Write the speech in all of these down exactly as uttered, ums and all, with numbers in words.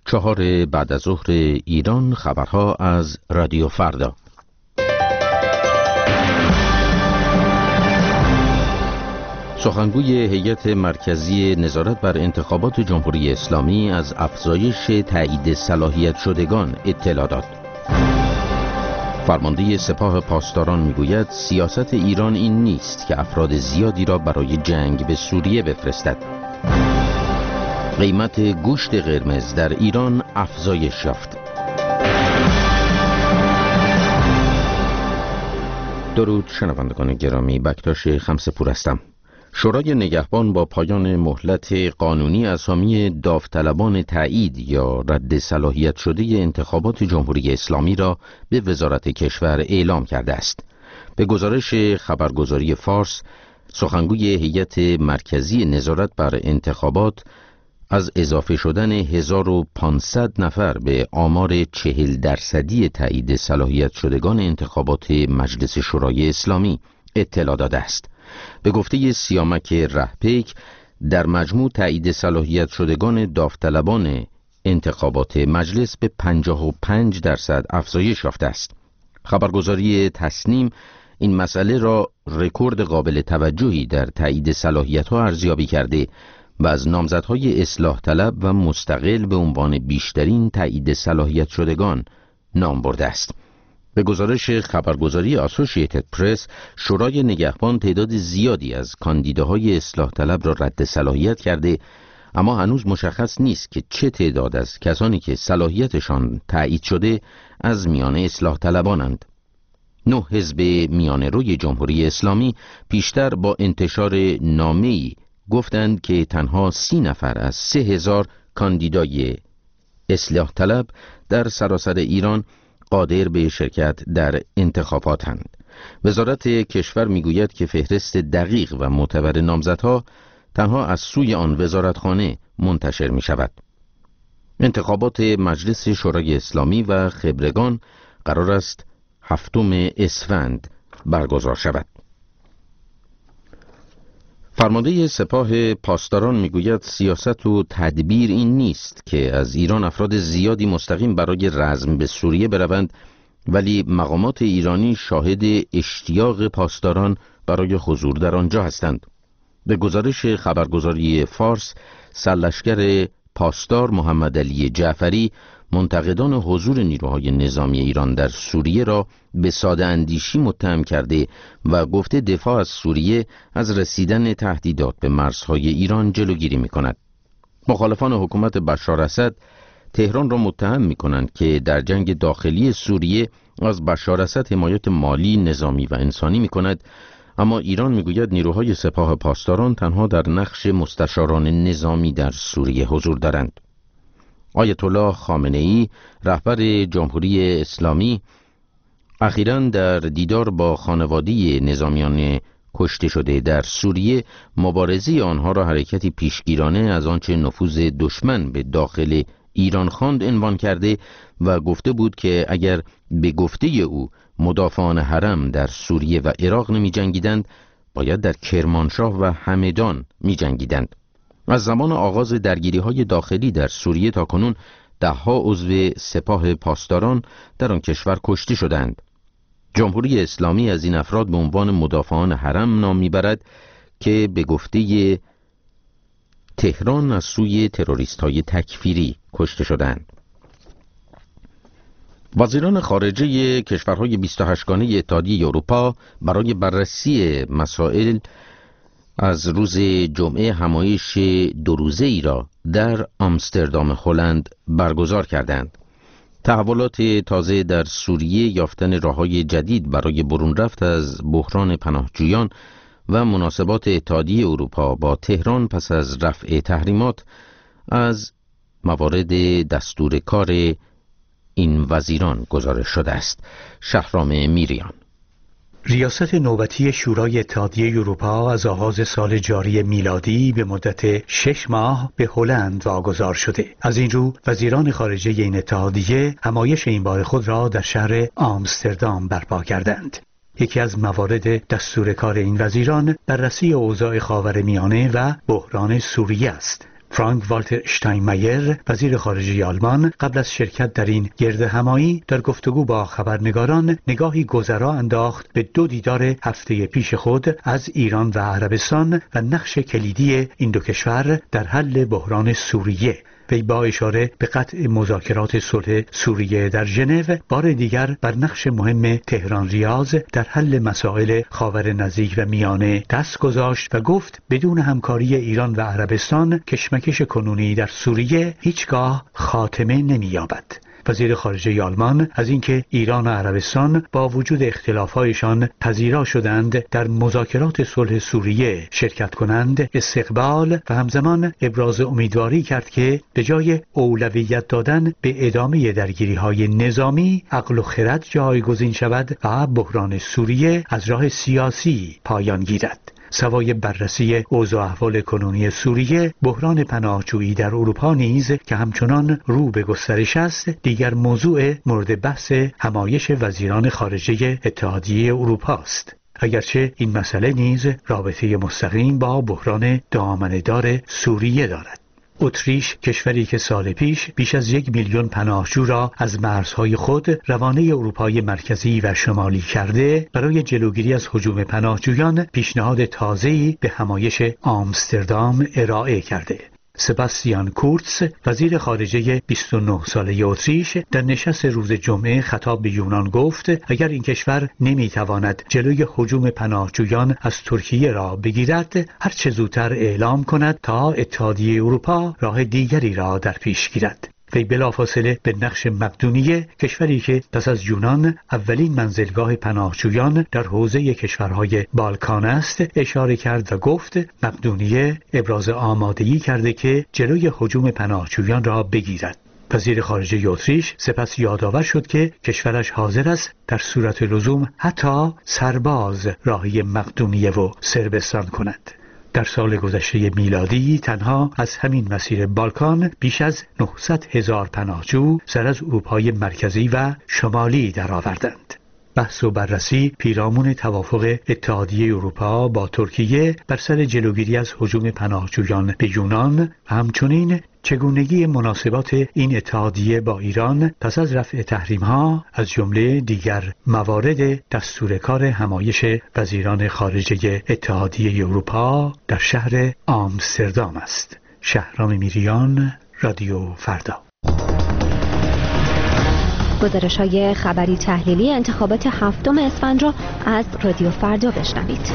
چهار بعد از ظهر ایران. خبرها از رادیو فردا. سخنگوی هیئت مرکزی نظارت بر انتخابات جمهوری اسلامی از افزایش تایید صلاحیت شدگان اطلاع داد. فرمانده سپاه پاسداران میگوید سیاست ایران این نیست که افراد زیادی را برای جنگ به سوریه بفرستد. قیمت گوشت قرمز در ایران افزایش یافت. درود شنوندگان گرامی، بکتاش خمسه‌پور هستم. شورای نگهبان با پایان مهلت قانونی اسامی داوطلبان تایید یا رد صلاحیت شده انتخابات جمهوری اسلامی را به وزارت کشور اعلام کرده است. به گزارش خبرگزاری فارس، سخنگوی هیئت مرکزی نظارت بر انتخابات از اضافه شدن هزار و پانصد نفر به آمار چهل درصدی تایید صلاحیت شدگان انتخابات مجلس شورای اسلامی اطلاع داده است. به گفته سیامک رهپیک، در مجموع تایید صلاحیت شدگان داوطلبان انتخابات مجلس به پنجاه و پنج درصد افزایش یافته است. خبرگزاری تسنیم این مسئله را رکورد قابل توجهی در تایید صلاحیت‌ها ارزیابی کرده و از نامزدهای اصلاح طلب و مستقل به عنوان بیشترین تایید صلاحیت شدگان نام برده است. به گزارش خبرگزاری آسوشییتد پرس، شورای نگهبان تعداد زیادی از کاندیداهای اصلاح طلب را رد صلاحیت کرده، اما هنوز مشخص نیست که چه تعداد از کسانی که صلاحیتشان تایید شده از میان اصلاح طلبانند. نه حزب میانه روی جمهوری اسلامی پیشتر با انتشار نامه‌ای گفتند که تنها سی نفر از سه هزار کاندیدای اصلاح طلب در سراسر ایران قادر به شرکت در انتخاباتند. وزارت کشور میگوید که فهرست دقیق و معتبر نامزدها تنها از سوی آن وزارتخانه منتشر می شود. انتخابات مجلس شورای اسلامی و خبرگان قرار است هفتم اسفند برگزار شود. فرمانده سپاه پاسداران میگوید سیاست و تدبیر این نیست که از ایران افراد زیادی مستقیم برای رزم به سوریه بروند، ولی مقامات ایرانی شاهد اشتیاق پاسداران برای حضور در آنجا هستند. به گزارش خبرگزاری فارس، سرلشکر پاسدار محمد علی جعفری منتقدان حضور نیروهای نظامی ایران در سوریه را به ساده اندیشی متهم کرده و گفته دفاع از سوریه از رسیدن تهدیدات به مرزهای ایران جلوگیری می کند. مخالفان حکومت بشار اسد تهران را متهم می کنند که در جنگ داخلی سوریه از بشار اسد حمایت مالی، نظامی و انسانی می کند، اما ایران می گوید نیروهای سپاه پاسداران تنها در نقش مستشاران نظامی در سوریه حضور دارند. آیت الله خامنه‌ای رهبر جمهوری اسلامی اخیراً در دیدار با خانواده نظامیان کشته شده در سوریه مبارزه آنها را حرکتی پیشگیرانه از آنچه نفوذ دشمن به داخل ایران خواند عنوان کرده و گفته بود که اگر به گفته او مدافعان حرم در سوریه و عراق نمی جنگیدند، باید در کرمانشاه و همدان می جنگیدند. از زمان آغاز درگیری‌های داخلی در سوریه تا کنون ده‌ها عضو سپاه پاسداران در آن کشور کشته شدند. جمهوری اسلامی از این افراد به عنوان مدافعان حرم نام میبرد که به گفته تهران از سوی تروریست‌های تکفیری کشته شدند. وزیران خارجه کشورهای بیست و هشت گانه اتحادیه اروپا برای بررسی مسائل از روز جمعه همایش دو روزه ای را در آمستردام هلند برگزار کردند. تحولات تازه در سوریه، یافتن راه‌های جدید برای برون رفت از بحران پناهجویان و مناسبات اتحادیه اروپا با تهران پس از رفع تحریمات از موارد دستور کار این وزیران گزارش شده است. شهرام میریان. ریاست نوبتی شورای اتحادیه اروپا از آغاز سال جاری میلادی به مدت شش ماه به هلند واگذار شده. از این رو وزیران خارجه این اتحادیه همایش این بار خود را در شهر آمستردام برپا کردند. یکی از موارد دستور کار این وزیران بررسی اوضاع خاورمیانه و بحران سوریه است. فرانک والتر اشتاینمایر وزیر خارجه آلمان قبل از شرکت در این گردهمایی در گفتگو با خبرنگاران نگاهی گذرا انداخت به دو دیدار هفته پیش خود از ایران و عربستان و نقش کلیدی این دو کشور در حل بحران سوریه. وی با اشاره به قطع مذاکرات صلح سوریه در ژنو بار دیگر بر نقش مهم تهران ریاض در حل مسائل خاور نزدیک و میانه دست گذاشت و گفت بدون همکاری ایران و عربستان کشمکش کنونی در سوریه هیچگاه خاتمه نمی‌یابد. وزیر خارجه آلمان از اینکه ایران و عربستان با وجود اختلاف‌هایشان پذیرا شدند در مذاکرات صلح سوریه شرکت کنند استقبال و همزمان ابراز امیدواری کرد که به جای اولویت دادن به ادامه درگیری‌های نظامی عقل و خرد جایگزین شود و بحران سوریه از راه سیاسی پایان گیرد. سوای بررسی اوضاع احوال کنونی سوریه، بحران پناهجویی در اروپا نیز که همچنان رو به گسترش است، دیگر موضوع مورد بحث همایش وزیران خارجه اتحادیه اروپا است. اگرچه این مسئله نیز رابطه مستقیم با بحران دامنه‌دار سوریه دارد. اتریش، کشوری که سال پیش بیش از یک میلیون پناهجو را از مرزهای خود روانه اروپای مرکزی و شمالی کرده، برای جلوگیری از هجوم پناهجویان پیشنهاد تازه‌ای به همایش آمستردام ارائه کرده. سباستیان کورتس، وزیر خارجه بیست و نه ساله اتریش، در نشست روز جمعه خطاب به یونان گفت اگر این کشور نمیتواند جلوی هجوم پناهجویان از ترکیه را بگیرد، هر چه زودتر اعلام کند تا اتحادیه اروپا راه دیگری را در پیش گیرد. وی بلافاصله به نقش مقدونیه، کشوری که پس از یونان اولین منزلگاه پناهجویان در حوزه کشورهای بالکان است، اشاره کرد و گفت مقدونیه ابراز آمادگی کرده که جلوی هجوم پناهجویان را بگیرد. وزیر خارجه اتریش سپس یادآور شد که کشورش حاضر است در صورت لزوم حتی سرباز راهی مقدونیه و صربستان کند. در سال گذشته میلادی تنها از همین مسیر بالکان بیش از نهصد هزار پناهجو سر از اروپای مرکزی و شمالی درآوردند. بحث و بررسی پیرامون توافق اتحادیه اروپا با ترکیه بر سر جلوگیری از هجوم پناهجویان به یونان و همچنین چگونگی مناسبات این اتحادیه با ایران پس از رفع تحریم‌ها از جمله دیگر موارد دستور کار همایش وزیران خارجه اتحادیه اروپا در شهر آمستردام است. شهرام میریان، رادیو فردا. گزارش‌های خبری تحلیلی انتخابات هفتم اسفند را از رادیو فردا بشنوید.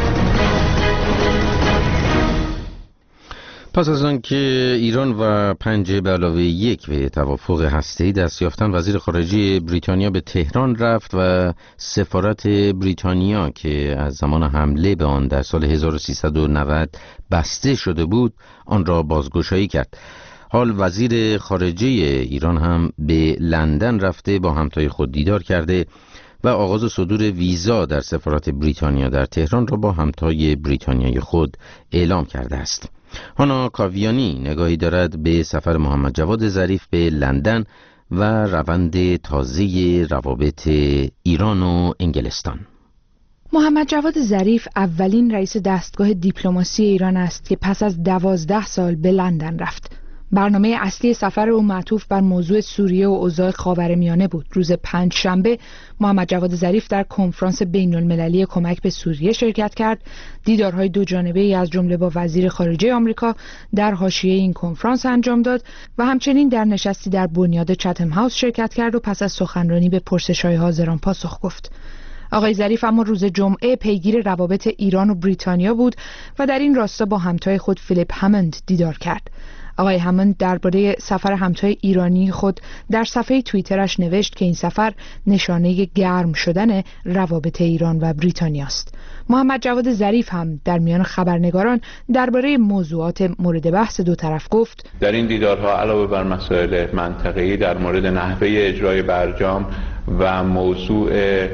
پس از آنکه ایران و پنج به علاوه یک به توافق هسته‌ای دست یافتن، وزیر خارجه بریتانیا به تهران رفت و سفارت بریتانیا که از زمان حمله به آن در سال هزار و سیصد و نود بسته شده بود، آن را بازگشایی کرد. حال وزیر خارجه ایران هم به لندن رفته، با همتای خود دیدار کرده و آغاز صدور ویزا در سفارت بریتانیا در تهران را با همتای بریتانیای خود اعلام کرده است. هانا کاویانی نگاهی دارد به سفر محمد جواد ظریف به لندن و روند تازه روابط ایران و انگلستان. محمد جواد ظریف اولین رئیس دستگاه دیپلماسی ایران است که پس از دوازده سال به لندن رفت. برنامه اصلی سفر او معطوف بر موضوع سوریه و اوضاع خاورمیانه بود. روز پنج شنبه محمد جواد ظریف در کنفرانس بین المللی کمک به سوریه شرکت کرد. دیدارهای دو جانبه ای از جمله با وزیر خارجه آمریکا در حاشیه این کنفرانس انجام داد و همچنین در نشستی در بنیاد چتم هاوس شرکت کرد و پس از سخنرانی به پرسش‌های حاضران پاسخ گفت. آقای ظریف اما روز جمعه پیگیر روابط ایران و بریتانیا بود و در این راستا با همتای خود فیلیپ هموند دیدار کرد. آقای هموند درباره سفر همتای ایرانی خود در صفحه توییترش نوشت که این سفر نشانه گرم شدن روابط ایران و بریتانیا است. محمد جواد ظریف هم در میان خبرنگاران درباره موضوعات مورد بحث دو طرف گفت: در این دیدارها علاوه بر مسائل منطقه‌ای در مورد نحوه اجرای برجام و موضوع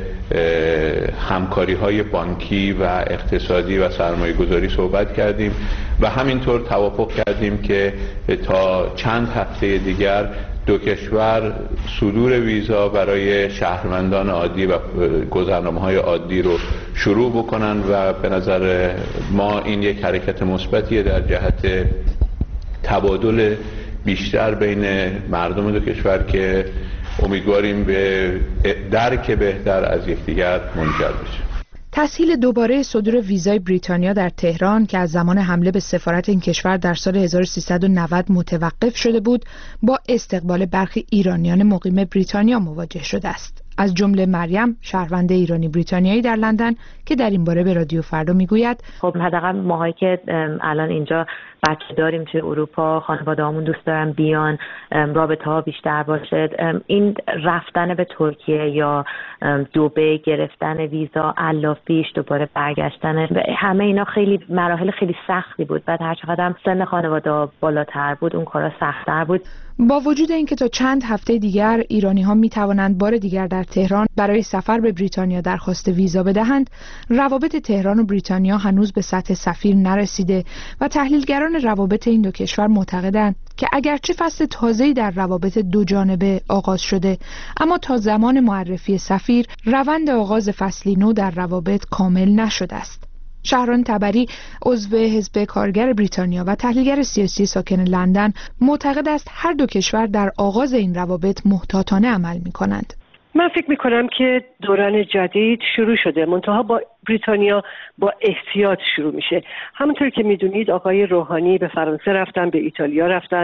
همکاری‌های بانکی و اقتصادی و سرمایه‌گذاری صحبت کردیم و همینطور توافق کردیم که تا چند هفته دیگر دو کشور صدور ویزا برای شهروندان عادی و گذرنامه‌های عادی رو شروع بکنن و به نظر ما این یک حرکت مثبتیه در جهت تبادل بیشتر بین مردم دو کشور که امیدواریم به درک بهتر از یکدیگر منجر بشه. تسهیل دوباره صدور ویزای بریتانیا در تهران که از زمان حمله به سفارت این کشور در سال هزار و سیصد و نود متوقف شده بود، با استقبال برخی ایرانیان مقیم بریتانیا مواجه شده است. از جمله مریم، شهروند ایرانی بریتانیایی در لندن، که در این باره به رادیو فردا میگوید خب حداقل ماهایی که الان اینجا بچه داریم توی اروپا، خانواده‌هامون دوست دارن بیان، رابطه ها بیشتر باشه، این رفتن به ترکیه یا دبی، گرفتن ویزا، علافیش، دوباره برگشتن، همه اینا خیلی مراحل خیلی سختی بود. بعد هر چقدر هم سن خانواده بالاتر بود اون کارا سخت‌تر بود. با وجود اینکه تا چند هفته دیگر ایرانی ها می توانند بار دیگر در تهران برای سفر به بریتانیا درخواست ویزا بدهند، روابط تهران و بریتانیا هنوز به سطح سفیر نرسیده و تحلیلگران روابط این دو کشور معتقدند که اگرچه فصل تازه‌ای در روابط دو جانبه آغاز شده، اما تا زمان معرفی سفیر روند آغاز فصلی نو در روابط کامل نشده است. شهران تبری، عضو حزب کارگر بریتانیا و تحلیلگر سیاسی ساکن لندن، معتقد است هر دو کشور در آغاز این روابط محتاطانه عمل می‌کنند. من فکر می‌کنم که دوران جدید شروع شده، منتها با بریتانیا با احتیاط شروع میشه. همونطور که میدونید آقای روحانی به فرانسه رفتن، به ایتالیا رفتن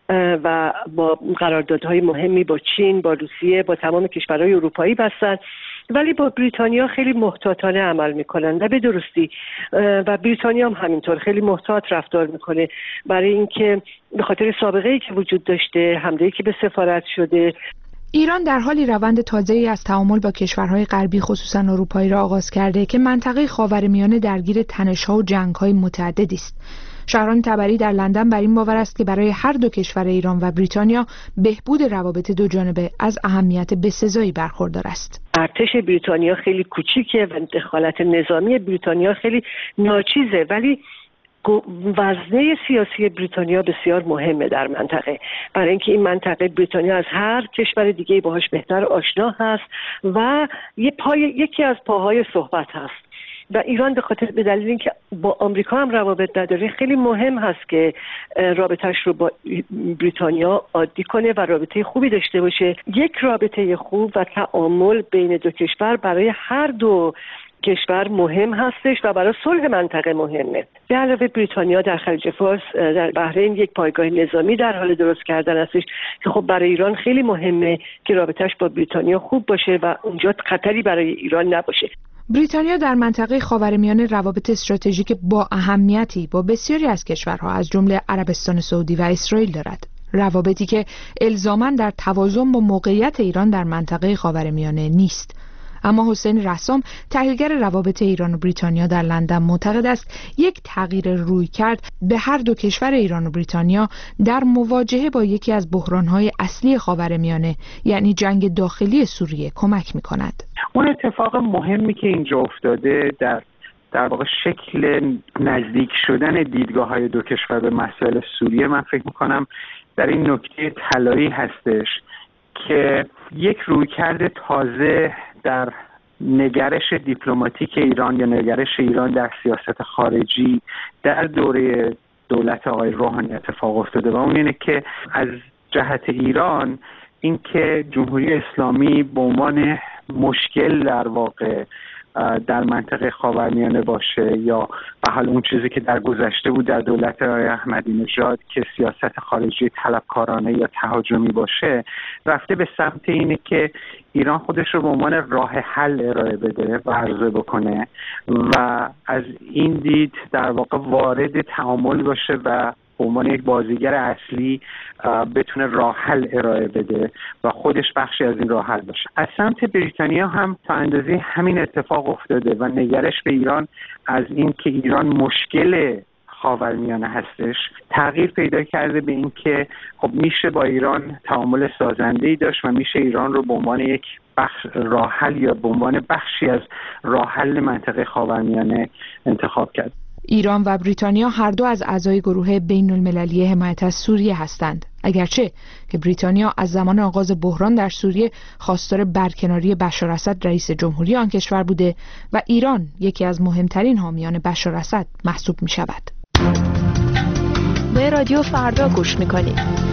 و با قراردادهای مهمی با چین، با روسیه، با تمام کشورهای اروپایی بستن، ولی با بریتانیا خیلی محتاطانه عمل میکنن و به درستی، و بریتانیا هم همینطور خیلی محتاط رفتار میکنه، برای اینکه به خاطر سابقه‌ای که وجود داشته، حمله‌ای که به سفارت شده. ایران در حالی روند تازه‌ای از تعامل با کشورهای غربی خصوصا اروپایی را آغاز کرده که منطقه خاورمیانه درگیر تنش‌ها و جنگ‌های متعددی است. شهران تبری در لندن بر این باور است که برای هر دو کشور ایران و بریتانیا بهبود روابط دو جانبه از اهمیت بسزایی برخوردار است. ارتش بریتانیا خیلی کوچیکه و دخالت نظامی بریتانیا خیلی ناچیزه، ولی وزنه سیاسی بریتانیا بسیار مهمه در منطقه، برای اینکه این منطقه بریتانیا از هر کشور دیگه باهاش بهتر آشنا هست و یه پای یکی از پاهای صحبت هست. و ایران به خاطر به دلیل اینکه با آمریکا هم روابط نداره خیلی مهم هست که رابطه‌اش رو با بریتانیا عادی کنه و رابطه خوبی داشته باشه. یک رابطه خوب و تعامل بین دو کشور برای هر دو کشور مهم هستش و برای صلح منطقه مهمه. به علاوه بریتانیا در خلیج فارس در بحرین یک پایگاه نظامی در حال درست کردن هستش که خب برای ایران خیلی مهمه که رابطه‌اش با بریتانیا خوب باشه و اونجا خطری برای ایران نباشه. بریتانیا در منطقه خاورمیانه روابط استراتژیک با اهمیتی با بسیاری از کشورها از جمله عربستان سعودی و اسرائیل دارد. روابطی که الزاماً در توازن با موقعیت ایران در منطقه خاورمیانه نیست. اما حسین رسام، تحلیلگر روابط ایران و بریتانیا در لندن، معتقد است یک تغییر رویکرد به هر دو کشور ایران و بریتانیا در مواجهه با یکی از بحران‌های اصلی خاورمیانه، یعنی جنگ داخلی سوریه، کمک می‌کند. اون اتفاق مهمی که اینجا افتاده در در واقع شکل نزدیک شدن دیدگاه‌های دو کشور به مسائل سوریه، من فکر می‌کنم در این نکته طلایی هستش که یک رویکرد تازه در نگرش دیپلماتیک ایران یا نگرش ایران در سیاست خارجی در دوره دولت آقای روحانی اتفاق افتاده و اون اینه که از جهت ایران اینکه جمهوری اسلامی به عنوان مشکل در واقع در منطقه خاورمیانه باشه یا به حال اون چیزی که در گذشته بود در دولت آقای احمدی نژاد که سیاست خارجی طلبکارانه یا تهاجمی باشه، رفته به سمت اینه که ایران خودش رو به عنوان راه حل ارائه بده و عرضه بکنه و از این دید در واقع وارد تعامل باشه و به عنوان یک بازیگر اصلی بتونه راه حل ارائه بده و خودش بخشی از این راه حل باشه. از سمت بریتانیا هم تا اندازه همین اتفاق افتاده و نگرش به ایران از این که ایران مشکل خاورمیانه هستش تغییر پیدا کرده به این که خب میشه با ایران تعامل سازنده‌ای داشت و میشه ایران رو به عنوان یک بخش راه حل یا به عنوان بخشی از راه حل منطقه خاورمیانه انتخاب کرد. ایران و بریتانیا هر دو از اعضای گروه بین المللی حمایت از سوریه هستند، اگرچه که بریتانیا از زمان آغاز بحران در سوریه خواستار برکناری بشار اسد رئیس جمهوری آن کشور بوده و ایران یکی از مهمترین حامیان بشار اسد محسوب می شود. به رادیو فردا گوش میکنید.